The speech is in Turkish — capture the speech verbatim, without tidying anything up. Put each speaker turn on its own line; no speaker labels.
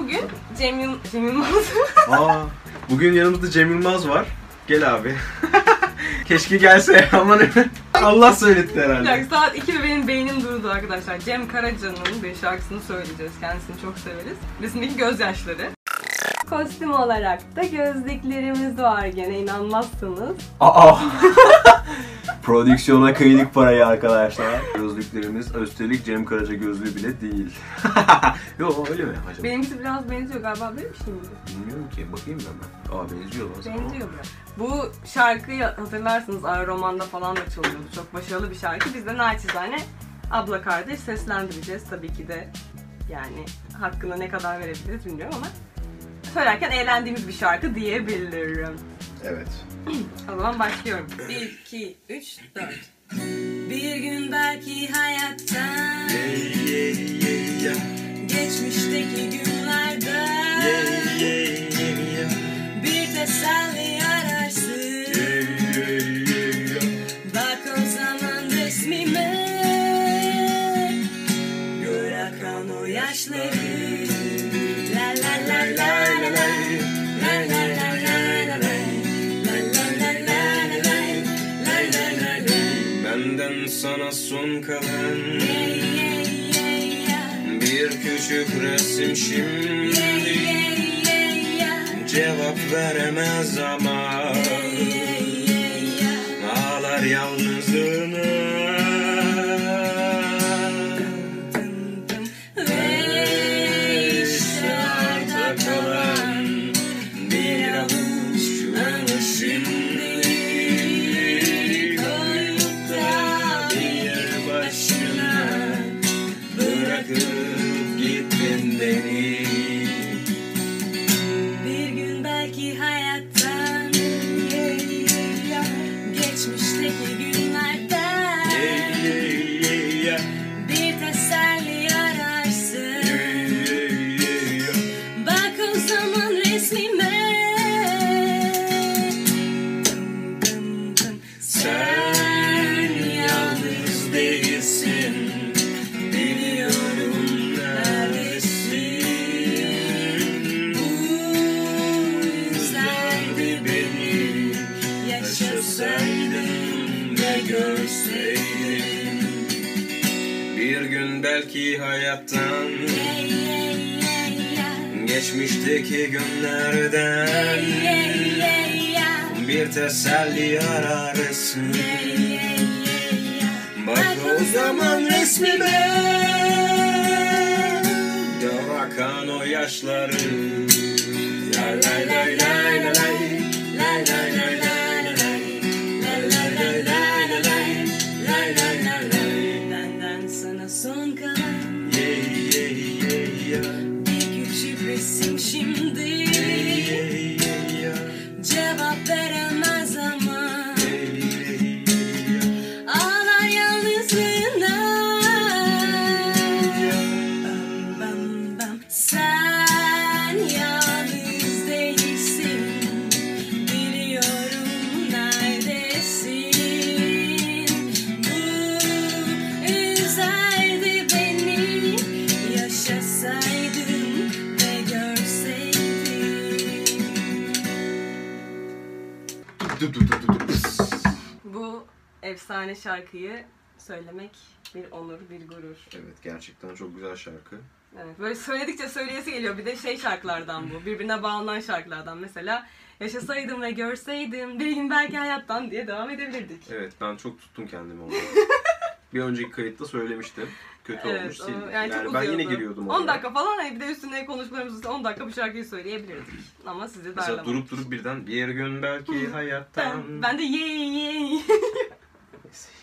bugün Cem, Yıl Cem Yılmaz.
Aa, bugün yanımızda Cem Yılmaz var. Gel abi. Keşke gelse ama Allah söyletti herhalde.
Yani saat iki ve benim beynim durdu arkadaşlar. Cem Karaca'nın bir şarkısını söyleyeceğiz. Kendisini çok severiz. Resimdeki gözyaşları. Kostüm olarak da gözlüklerimiz var gene, inanmazsınız.
Aa! Prodüksiyona kıydık parayı arkadaşlar. Gözlüklerimiz üstelik Cem Karaca gözlüğü bile değil. Yok öyle mi acaba?
Benimkisi biraz benziyor galiba, böyle bir şey miydi?
Bilmiyorum ki, bakayım ben. Aa benziyor lan.
Benziyor biraz. Bu şarkıyı hatırlarsınız, Ara Roman'da falan da çalıyordu. Çok başarılı bir şarkı. Biz de naçizane abla kardeş seslendireceğiz tabii ki de. Yani hakkını ne kadar verebiliriz bilmiyorum ama söylerken eğlendiğimiz bir şarkı diyebilirim.
Evet.
O zaman başlıyorum. bir, iki, üç, dört. Bir gün belki hayattan geçmişteki günlerden bir teselli ararsın. Bak o zaman resmime, gör akan o yaşları. La la la la la la la la la la la.
Benden sana son kalan bir küçük resim şimdi, cevap veremez ama ağlar yalnızlığına. Ve işte arda kalan bir avuç anı şimdi. Bir gün belki hayattan geçmişteki günlerden bir teselli ararsın. Bak o zaman resmime, sen yalnız değilsin. Bir gün belki hayattan geçmişteki günlerden bir teselli ararsın. Bak o zaman resmime, gör akan o yaşları. Lay lay lay lay lay lay lay lay lay. Son kalan yeah, yeah, yeah, yeah. Bir küçük resim şimdi, yeah, yeah, yeah. Cevap veremez ama yeah, yeah, yeah. Ağlar yalnızlığına. Bam bam bam. Sen yalnız değilsin, biliyorum neredesin. Bu üzer Bu efsane şarkıyı söylemek bir onur, bir gurur. Evet, gerçekten çok güzel şarkı. Evet, böyle söyledikçe söyleyesi geliyor. Bir de şey şarkılardan bu, birbirine bağlanan şarkılardan. Mesela yaşasaydım ve görseydim bir gün belki hayattan diye devam edebilirdik. Evet, ben çok tuttum kendimi orada. Bir önceki kayıtta söylemiştim. Kötü evet, olmuş, sildim. Yani, yani ben yine giriyordum oraya. on dakika falan, hani bir de üstüne konuşmalarımızda on dakika bu şarkıyı söyleyebilirdik. Ama sizi darlamadık. Mesela durup durup birden bir gün belki hayattan. Ben, ben de ye ye ye.